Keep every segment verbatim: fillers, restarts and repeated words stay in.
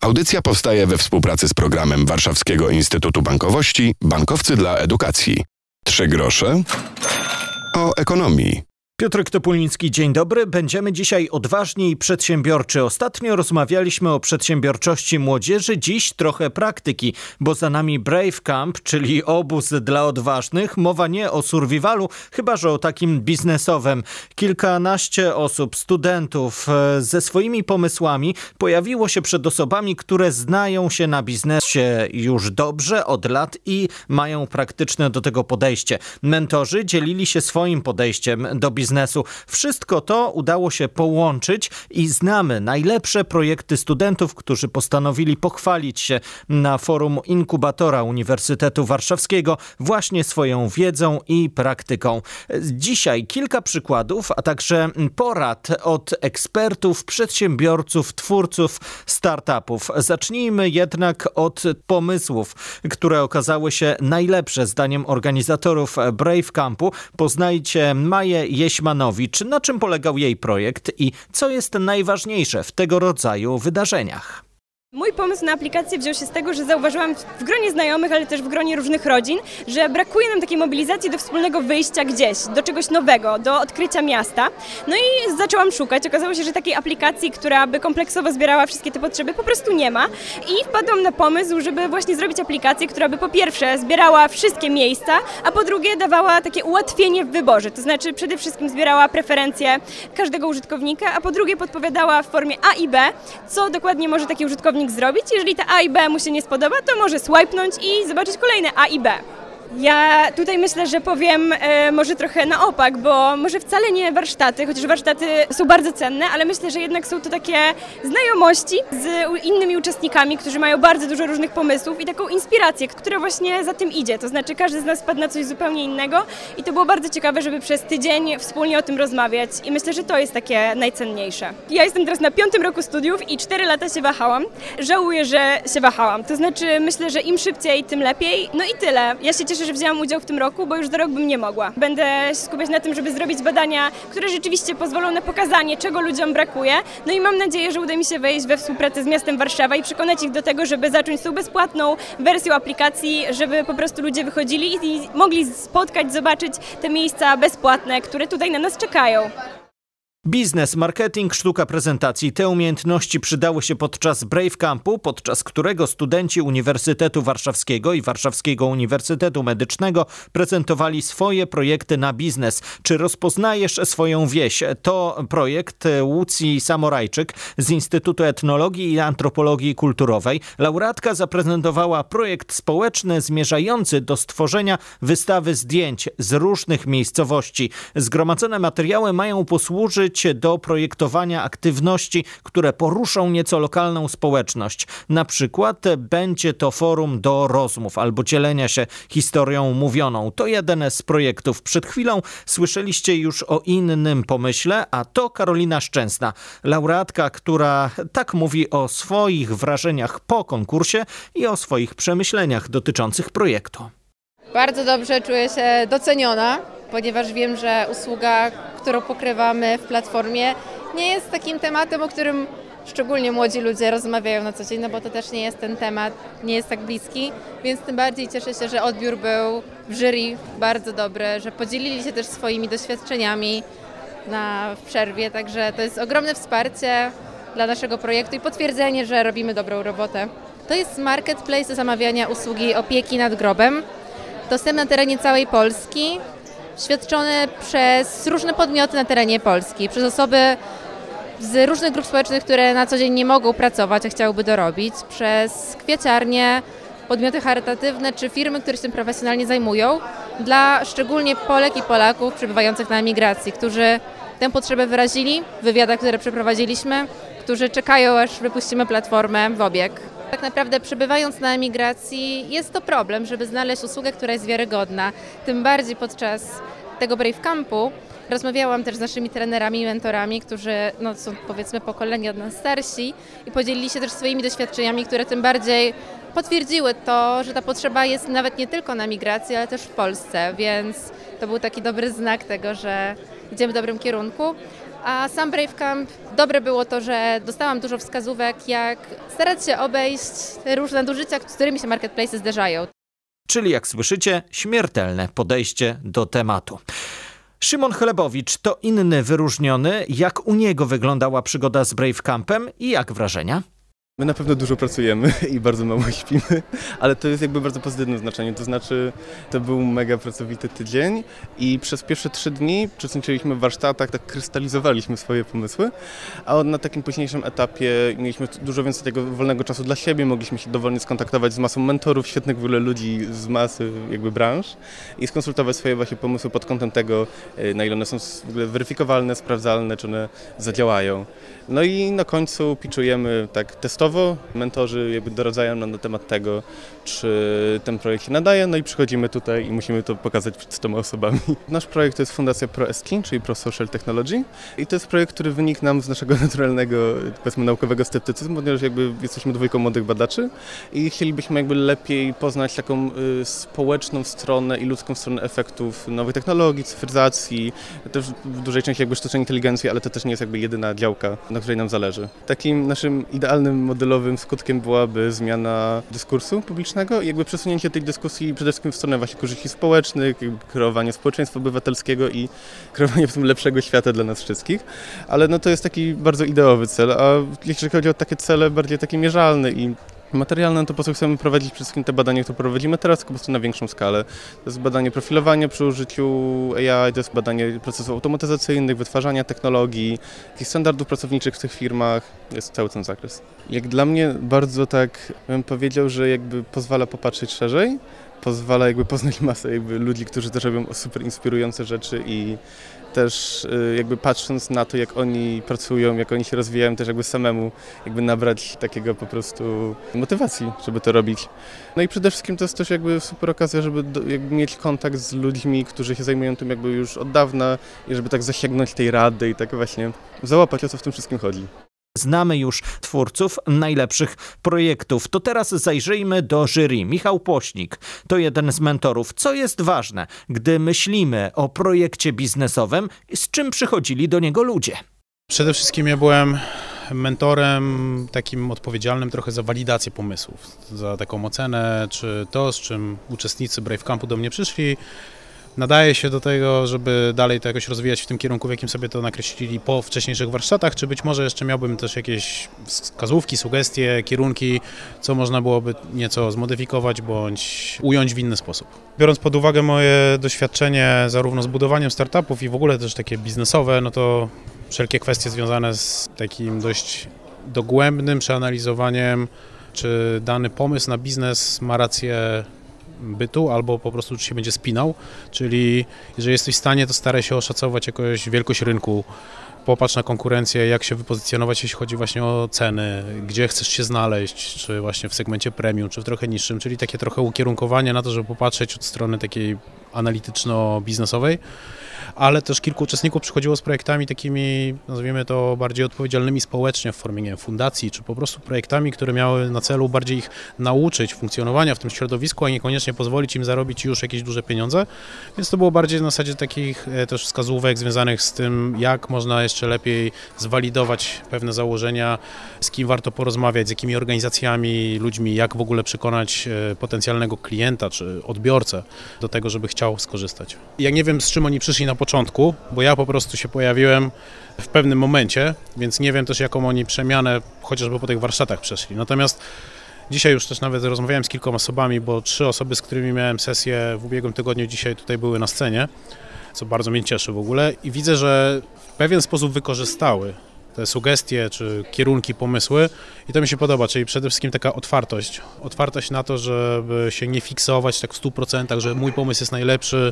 Audycja powstaje we współpracy z programem Warszawskiego Instytutu Bankowości Bankowcy dla Edukacji. Trzy grosze o ekonomii. Piotr Topuliński, dzień dobry. Będziemy dzisiaj odważni i przedsiębiorczy. Ostatnio rozmawialiśmy o przedsiębiorczości młodzieży, dziś trochę praktyki, bo za nami Brave Camp, czyli obóz dla odważnych. Mowa nie o survivalu, chyba że o takim biznesowym. Kilkanaście osób, studentów ze swoimi pomysłami pojawiło się przed osobami, które znają się na biznesie już dobrze od lat i mają praktyczne do tego podejście. Mentorzy dzielili się swoim podejściem do biznesu. Biznesu. Wszystko to udało się połączyć i znamy najlepsze projekty studentów, którzy postanowili pochwalić się na forum inkubatora Uniwersytetu Warszawskiego właśnie swoją wiedzą i praktyką. Dzisiaj kilka przykładów, a także porad od ekspertów, przedsiębiorców, twórców startupów. Zacznijmy jednak od pomysłów, które okazały się najlepsze zdaniem organizatorów Brave Campu. Poznajcie Maję Jeśmanowicz. Na czym polegał jej projekt i co jest najważniejsze w tego rodzaju wydarzeniach? Mój pomysł na aplikację wziął się z tego, że zauważyłam w gronie znajomych, ale też w gronie różnych rodzin, że brakuje nam takiej mobilizacji do wspólnego wyjścia gdzieś, do czegoś nowego, do odkrycia miasta. No i zaczęłam szukać. Okazało się, że takiej aplikacji, która by kompleksowo zbierała wszystkie te potrzeby, po prostu nie ma. I wpadłam na pomysł, żeby właśnie zrobić aplikację, która by po pierwsze zbierała wszystkie miejsca, a po drugie dawała takie ułatwienie w wyborze. To znaczy przede wszystkim zbierała preferencje każdego użytkownika, a po drugie podpowiadała w formie A i B, co dokładnie może taki użytkownik zrobić. Jeżeli ta A i B mu się nie spodoba, to może swipenąć i zobaczyć kolejne A i B. Ja tutaj myślę, że powiem e, może trochę na opak, bo może wcale nie warsztaty, chociaż warsztaty są bardzo cenne, ale myślę, że jednak są to takie znajomości z innymi uczestnikami, którzy mają bardzo dużo różnych pomysłów i taką inspirację, która właśnie za tym idzie. To znaczy każdy z nas wpadł na coś zupełnie innego i to było bardzo ciekawe, żeby przez tydzień wspólnie o tym rozmawiać i myślę, że to jest takie najcenniejsze. Ja jestem teraz na piątym roku studiów i cztery lata się wahałam. Żałuję, że się wahałam. To znaczy myślę, że im szybciej, tym lepiej. No i tyle. Ja się cieszę, że wzięłam udział w tym roku, bo już za rok bym nie mogła. Będę się skupiać na tym, żeby zrobić badania, które rzeczywiście pozwolą na pokazanie, czego ludziom brakuje. No i mam nadzieję, że uda mi się wejść we współpracę z miastem Warszawa i przekonać ich do tego, żeby zacząć z tą bezpłatną wersją aplikacji, żeby po prostu ludzie wychodzili i mogli spotkać, zobaczyć te miejsca bezpłatne, które tutaj na nas czekają. Biznes, marketing, sztuka prezentacji. Te umiejętności przydały się podczas Brave Campu, podczas którego studenci Uniwersytetu Warszawskiego i Warszawskiego Uniwersytetu Medycznego prezentowali swoje projekty na biznes. Czy rozpoznajesz swoją wieś? To projekt Łucji Samorajczyk z Instytutu Etnologii i Antropologii Kulturowej. Laureatka zaprezentowała projekt społeczny zmierzający do stworzenia wystawy zdjęć z różnych miejscowości. Zgromadzone materiały mają posłużyć do projektowania aktywności, które poruszą nieco lokalną społeczność. Na przykład będzie to forum do rozmów albo dzielenia się historią mówioną. To jeden z projektów. Przed chwilą słyszeliście już o innym pomyśle, a to Karolina Szczęsna, laureatka, która tak mówi o swoich wrażeniach po konkursie i o swoich przemyśleniach dotyczących projektu. Bardzo dobrze czuję się doceniona, ponieważ wiem, że usługa, którą pokrywamy w platformie, nie jest takim tematem, o którym szczególnie młodzi ludzie rozmawiają na co dzień, no bo to też nie jest ten temat, nie jest tak bliski, więc tym bardziej cieszę się, że odbiór był w jury bardzo dobry, że podzielili się też swoimi doświadczeniami na przerwie, także to jest ogromne wsparcie dla naszego projektu i potwierdzenie, że robimy dobrą robotę. To jest marketplace do zamawiania usługi opieki nad grobem, dostępny na terenie całej Polski, świadczony przez różne podmioty na terenie Polski, przez osoby z różnych grup społecznych, które na co dzień nie mogą pracować, a chciałyby dorobić, przez kwieciarnie, podmioty charytatywne czy firmy, które się tym profesjonalnie zajmują, dla szczególnie Polek i Polaków przebywających na emigracji, którzy tę potrzebę wyrazili w wywiadach, które przeprowadziliśmy, którzy czekają, aż wypuścimy platformę w obieg. Tak naprawdę przebywając na emigracji jest to problem, żeby znaleźć usługę, która jest wiarygodna. Tym bardziej podczas tego Brave Campu rozmawiałam też z naszymi trenerami i mentorami, którzy no, są powiedzmy pokolenie od nas starsi i podzielili się też swoimi doświadczeniami, które tym bardziej potwierdziły to, że ta potrzeba jest nawet nie tylko na emigracji, ale też w Polsce, więc to był taki dobry znak tego, że idziemy w dobrym kierunku. A sam Brave Camp, dobre było to, że dostałam dużo wskazówek, jak starać się obejść te różne nadużycia, z którymi się marketplace'y zderzają. Czyli jak słyszycie, śmiertelne podejście do tematu. Szymon Chlebowicz to inny wyróżniony. Jak u niego wyglądała przygoda z Brave Campem i jak wrażenia? My na pewno dużo pracujemy i bardzo mało śpimy, ale to jest jakby bardzo pozytywne znaczenie, to znaczy to był mega pracowity tydzień i przez pierwsze trzy dni uczestniczyliśmy w warsztatach, tak krystalizowaliśmy swoje pomysły, a na takim późniejszym etapie mieliśmy dużo więcej tego wolnego czasu dla siebie, mogliśmy się dowolnie skontaktować z masą mentorów, świetnych w ogóle ludzi z masy jakby branż i skonsultować swoje właśnie pomysły pod kątem tego, na ile one są w ogóle weryfikowalne, sprawdzalne, czy one zadziałają. No i na końcu pitchujemy tak testowo, mentorzy jakby doradzają nam na temat tego, czy ten projekt się nadaje, no i przychodzimy tutaj i musimy to pokazać przed stoma osobami. Nasz projekt to jest Fundacja ProSkin, czyli Pro Social Technology i to jest projekt, który wynikł nam z naszego naturalnego, powiedzmy naukowego sceptycyzmu, ponieważ jakby jesteśmy dwójką młodych badaczy i chcielibyśmy jakby lepiej poznać taką y, społeczną stronę i ludzką stronę efektów nowych technologii, cyfryzacji, też w dużej części jakby sztucznej inteligencji, ale to też nie jest jakby jedyna działka, na której nam zależy. Takim naszym idealnym modelowym skutkiem byłaby zmiana dyskursu publicznego i jakby przesunięcie tej dyskusji przede wszystkim w stronę właśnie korzyści społecznych, jakby kreowanie społeczeństwa obywatelskiego i kreowanie w tym lepszego świata dla nas wszystkich. Ale no to jest taki bardzo ideowy cel, a jeśli chodzi o takie cele bardziej takie mierzalne i materialne, to po co chcemy prowadzić przede wszystkim te badania, które prowadzimy teraz, tylko po prostu na większą skalę. To jest badanie profilowania przy użyciu A I, to jest badanie procesów automatyzacyjnych, wytwarzania technologii, jakichś standardów pracowniczych w tych firmach, jest cały ten zakres. Jak dla mnie bardzo tak bym powiedział, że jakby pozwala popatrzeć szerzej, pozwala jakby poznać masę jakby ludzi, którzy też robią super inspirujące rzeczy i też jakby patrząc na to, jak oni pracują, jak oni się rozwijają, też jakby samemu jakby nabrać takiego po prostu motywacji, żeby to robić. No i przede wszystkim to jest też jakby super okazja, żeby do, jakby mieć kontakt z ludźmi, którzy się zajmują tym jakby już od dawna i żeby tak zasięgnąć tej rady i tak właśnie załapać, o co w tym wszystkim chodzi. Znamy już twórców najlepszych projektów. To teraz zajrzyjmy do jury. Michał Płośnik to jeden z mentorów. Co jest ważne, gdy myślimy o projekcie biznesowym, z czym przychodzili do niego ludzie? Przede wszystkim ja byłem mentorem takim odpowiedzialnym trochę za walidację pomysłów, za taką ocenę, czy to, z czym uczestnicy Brave Campu do mnie przyszli, nadaje się do tego, żeby dalej to jakoś rozwijać w tym kierunku, w jakim sobie to nakreślili po wcześniejszych warsztatach, czy być może jeszcze miałbym też jakieś wskazówki, sugestie, kierunki, co można byłoby nieco zmodyfikować bądź ująć w inny sposób. Biorąc pod uwagę moje doświadczenie zarówno z budowaniem startupów i w ogóle też takie biznesowe, no to wszelkie kwestie związane z takim dość dogłębnym przeanalizowaniem, czy dany pomysł na biznes ma rację bytu, albo po prostu czy się będzie spinał, czyli jeżeli jesteś w stanie, to staraj się oszacować jakoś wielkość rynku, popatrz na konkurencję, jak się wypozycjonować, jeśli chodzi właśnie o ceny, gdzie chcesz się znaleźć, czy właśnie w segmencie premium, czy w trochę niższym, czyli takie trochę ukierunkowanie na to, żeby popatrzeć od strony takiej analityczno-biznesowej, ale też kilku uczestników przychodziło z projektami takimi, nazwijmy to, bardziej odpowiedzialnymi społecznie w formie, nie wiem, fundacji, czy po prostu projektami, które miały na celu bardziej ich nauczyć funkcjonowania w tym środowisku, a niekoniecznie pozwolić im zarobić już jakieś duże pieniądze, więc to było bardziej na zasadzie takich też wskazówek związanych z tym, jak można jeszcze lepiej zwalidować pewne założenia, z kim warto porozmawiać, z jakimi organizacjami, ludźmi, jak w ogóle przekonać potencjalnego klienta czy odbiorcę do tego, żeby chciał skorzystać. Ja nie wiem, z czym oni przyszli na początku, bo ja po prostu się pojawiłem w pewnym momencie, więc nie wiem też, jaką oni przemianę chociażby po tych warsztatach przeszli. Natomiast dzisiaj już też nawet rozmawiałem z kilkoma osobami, bo trzy osoby, z którymi miałem sesję w ubiegłym tygodniu, dzisiaj tutaj były na scenie, co bardzo mnie cieszy w ogóle i widzę, że w pewien sposób wykorzystały te sugestie czy kierunki, pomysły i to mi się podoba, czyli przede wszystkim taka otwartość. Otwartość na to, żeby się nie fiksować tak w stu procentach, że mój pomysł jest najlepszy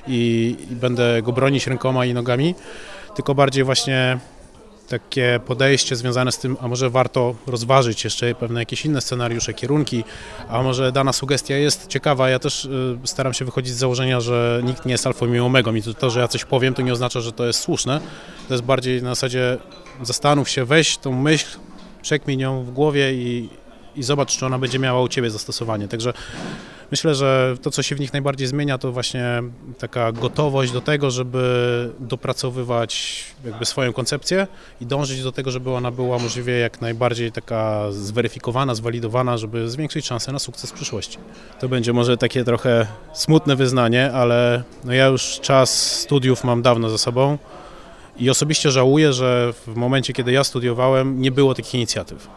i, i będę go bronić rękoma i nogami, tylko bardziej właśnie takie podejście związane z tym, a może warto rozważyć jeszcze pewne jakieś inne scenariusze, kierunki, a może dana sugestia jest ciekawa. Ja też y, staram się wychodzić z założenia, że nikt nie jest alfą i omegą i to, to, że ja coś powiem, to nie oznacza, że to jest słuszne. To jest bardziej na zasadzie zastanów się, weź tą myśl, przekmij ją w głowie i, i zobacz, czy ona będzie miała u Ciebie zastosowanie. Także Myślę, że to, co się w nich najbardziej zmienia, to właśnie taka gotowość do tego, żeby dopracowywać jakby swoją koncepcję i dążyć do tego, żeby ona była możliwie jak najbardziej taka zweryfikowana, zwalidowana, żeby zwiększyć szanse na sukces w przyszłości. To będzie może takie trochę smutne wyznanie, ale no ja już czas studiów mam dawno za sobą i osobiście żałuję, że w momencie, kiedy ja studiowałem, nie było takich inicjatyw,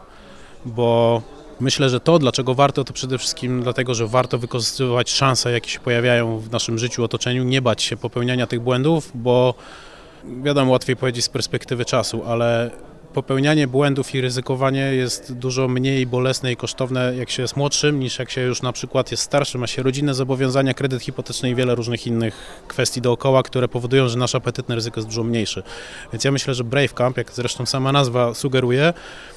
bo myślę, że to, dlaczego warto, to przede wszystkim dlatego, że warto wykorzystywać szanse, jakie się pojawiają w naszym życiu, otoczeniu, nie bać się popełniania tych błędów, bo wiadomo, łatwiej powiedzieć z perspektywy czasu, ale popełnianie błędów i ryzykowanie jest dużo mniej bolesne i kosztowne, jak się jest młodszym, niż jak się już na przykład jest starszym, ma się rodzinne zobowiązania, kredyt hipoteczny i wiele różnych innych kwestii dookoła, które powodują, że nasz apetyt na ryzyko jest dużo mniejszy. Więc ja myślę, że Brave Camp, jak zresztą sama nazwa sugeruje,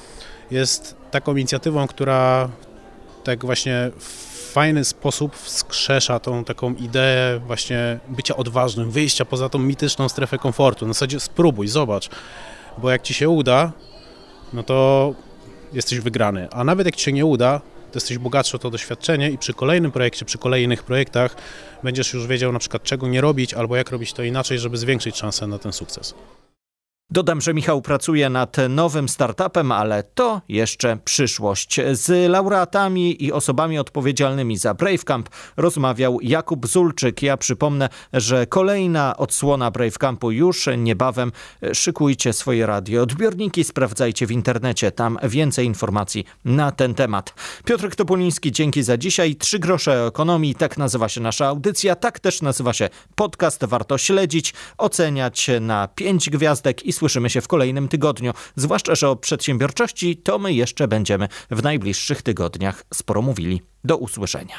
jest taką inicjatywą, która tak właśnie w fajny sposób wskrzesza tą taką ideę właśnie bycia odważnym, wyjścia poza tą mityczną strefę komfortu. Na zasadzie spróbuj, zobacz, bo jak ci się uda, no to jesteś wygrany, a nawet jak ci się nie uda, to jesteś bogatszy o to doświadczenie i przy kolejnym projekcie, przy kolejnych projektach będziesz już wiedział na przykład czego nie robić albo jak robić to inaczej, żeby zwiększyć szansę na ten sukces. Dodam, że Michał pracuje nad nowym startupem, ale to jeszcze przyszłość. Z laureatami i osobami odpowiedzialnymi za Brave Camp rozmawiał Jakub Zulczyk. Ja przypomnę, że kolejna odsłona Brave Campu już niebawem. Szykujcie swoje radioodbiorniki, sprawdzajcie w internecie, tam więcej informacji na ten temat. Piotr Topuliński, dzięki za dzisiaj. Trzy grosze o ekonomii, tak nazywa się nasza audycja, tak też nazywa się podcast. Warto śledzić, oceniać na pięć gwiazdek i słyszymy się w kolejnym tygodniu. Zwłaszcza, że o przedsiębiorczości to my jeszcze będziemy w najbliższych tygodniach sporo mówili. Do usłyszenia.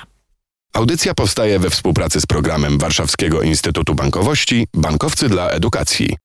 Audycja powstaje we współpracy z programem Warszawskiego Instytutu Bankowości Bankowcy dla Edukacji.